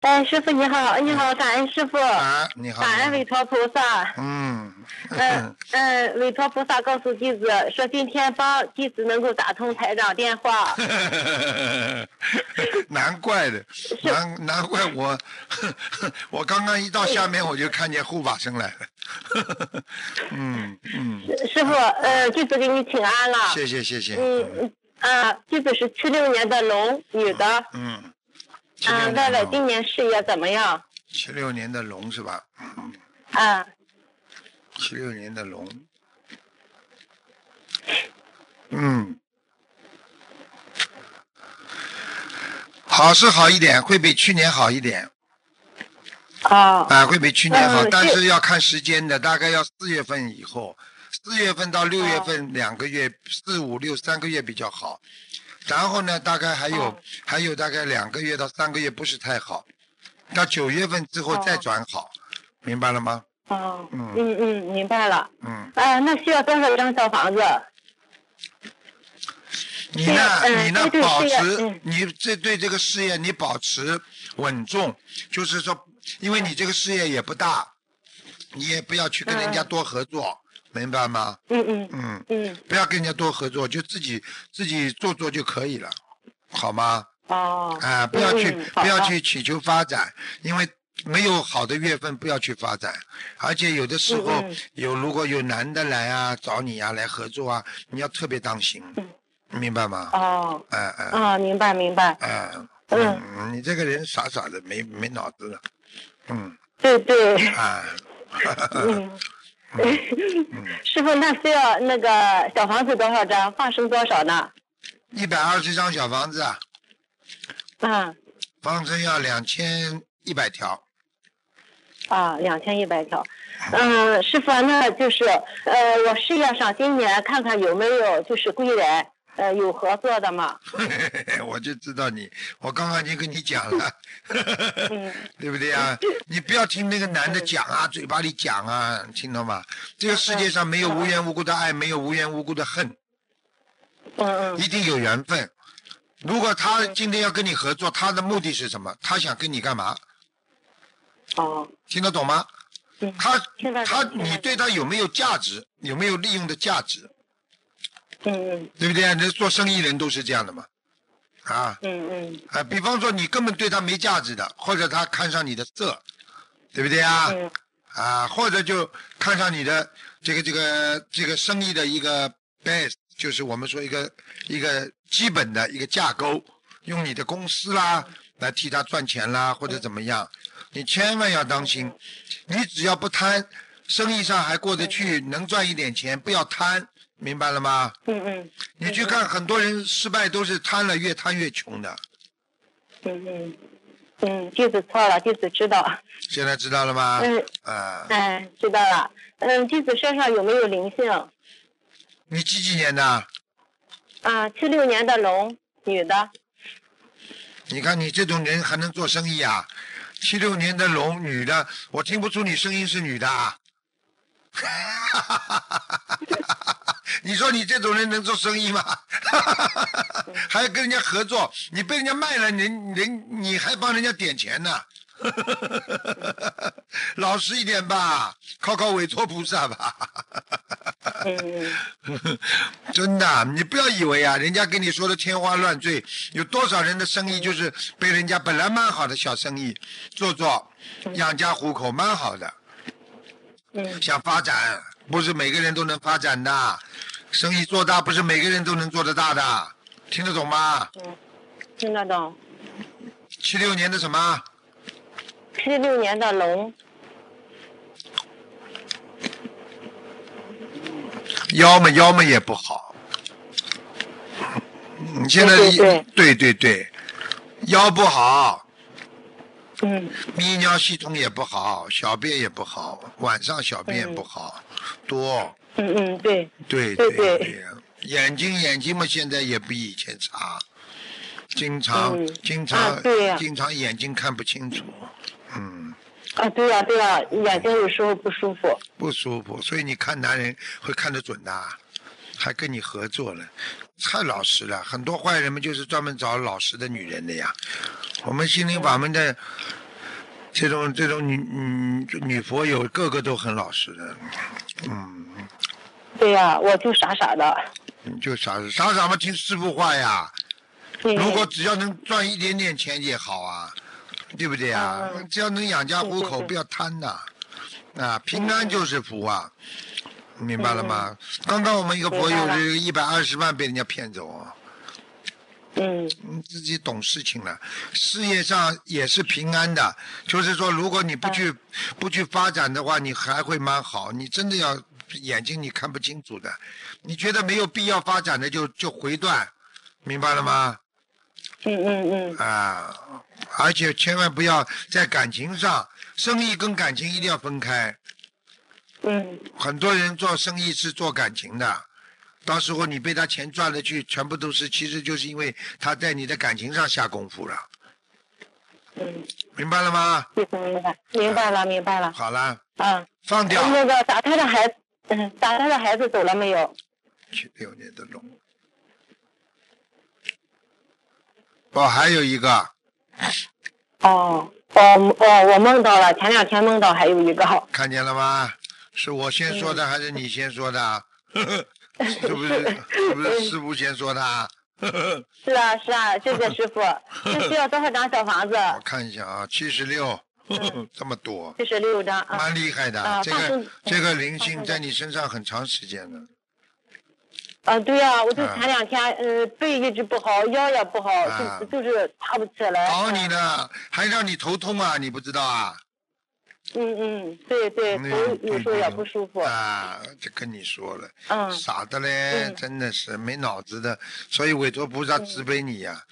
哎，师傅你好，你好，感恩师傅， 啊，你好。 感恩韦陀菩萨。 嗯。 韦陀菩萨告诉弟子说，今天帮弟子能够打通台长电话。 难怪的，难怪我，我刚刚一到下面我就看见护法神来了。 师傅，弟子给你请安了。 谢谢谢谢。 弟子是76年的龙，女的。外今年事业怎么样 ？76年的龙是吧？76年的龙。好是好一点，会比去年好一点。会比去年好，但是要看时间的，大概要4月份以后，4月份到6月份2个月，4、5、6 3个月比较好。然后呢，大概还有大概2个月到3个月不是太好，到9月份之后再转好，明白了吗？ 明白了。那需要多少张小房子？ 你呢？保持你对这个事业你保持稳重，就是说，因为你这个事业也不大，你也不要去跟人家多合作。明白吗？不要跟人家多合作，就自己做就可以了，好吗？不要去祈求发展，因为没有好的月份不要去发展，而且有的时候如果有男的来啊找你啊来合作啊，你要特别当心，明白吗？ 明白。 你这个人傻傻的，没脑子的， 对。师傅，那需要那个小房子多少张？放生多少呢 ？120张小房子。放生要2100条。 2100条。师傅，那就是我事业上今年看看有没有就是贵人。有合作的吗？ 我就知道我刚刚已经跟你讲了，对不对啊？你不要听那个男的讲啊，嘴巴里讲啊，听到吗？这个世界上没有无缘无故的爱，没有无缘无故的恨，一定有缘分。如果他今天要跟你合作，他的目的是什么？他想跟你干嘛？听得懂吗？你对他有没有价值？有没有利用的价值？对不对啊？那做生意人都是这样的嘛，比方说你根本对他没价值的，或者他看上你的色，对不对啊？或者就看上你的这个生意的一个 base， 就是我们说一个基本的一个架构，用你的公司啦来替他赚钱啦，或者怎么样，你千万要当心，你只要不贪，生意上还过得去，能赚一点钱，不要贪。明白了吗？你去看很多人失败都是贪了，越贪越穷的。 弟子错了，弟子知道。 现在知道了吗？ 知道了。弟子身上有没有灵性？ 你几年的 ？76年的龙，女的。 你看你这种人还能做生意啊？76年的龙，女的，我听不出你声音是女的啊。你说你这种人能做生意吗？还要跟人家合作，你被人家卖了，你还帮人家点钱呢？老实一点吧，靠韦陀菩萨吧。真的，你不要以为啊，人家跟你说的天花乱坠，有多少人的生意就是被人家本来蛮好的小生意做养家糊口，蛮好的。想发展，不是每个人都能发展的，生意做大不是每个人都能做得大的，听得懂吗？ 听得懂。 76年的什么 ？76年的龙。 腰嘛也不好。你现在对，腰不好。泌尿系统也不好，小便也不好，晚上小便不好，多。对。眼睛嘛，现在也比以前差，经常眼睛看不清楚。 对呀，眼睛有时候不舒服， 所以你看男人会看得准的，还跟你合作了，太老实了。很多坏人们就是专门找老实的女人的呀。我们心灵法门的这种女佛友个个都很老实的， 对呀，我就傻傻的。 你就傻嘛，听师傅话呀。如果只要能赚一点点钱也好啊，对不对啊？只要能养家糊口，不要贪呐。平安就是福啊，明白了吗？刚刚我们一个佛友这个120万被人家骗走啊。你自己懂事情了，事业上也是平安的，就是说，如果你不去发展的话，你还会蛮好。你真的要眼睛你看不清楚的，你觉得没有必要发展的就回断，明白了吗？而且千万不要在感情上，生意跟感情一定要分开。很多人做生意是做感情的。到时候你被他钱赚了去，全部都是，其实就是因为他在你的感情上下功夫了。明白了吗？ 明白了。 好了。放掉。 那个打胎的孩子走了没有 ？76年的龙。还有一个。 我梦到了，前2天梦到还有一个。 看见了吗？是我先说的还是你先说的？是不是师傅先说的？ 是啊，谢谢师傅。这需要多少张小房子？ 我看一下啊，76，这么多。 76张。 蛮厉害的，这个灵性在你身上很长时间了。 对呀，我就前2天背一直不好，腰也不好，就是爬不起来。 搞你呢，还让你头痛啊？你不知道啊？ 对，头有时候也不舒服。 就跟你说了，傻的嘞，真的是没脑子的，所以韦陀菩萨慈悲你呀。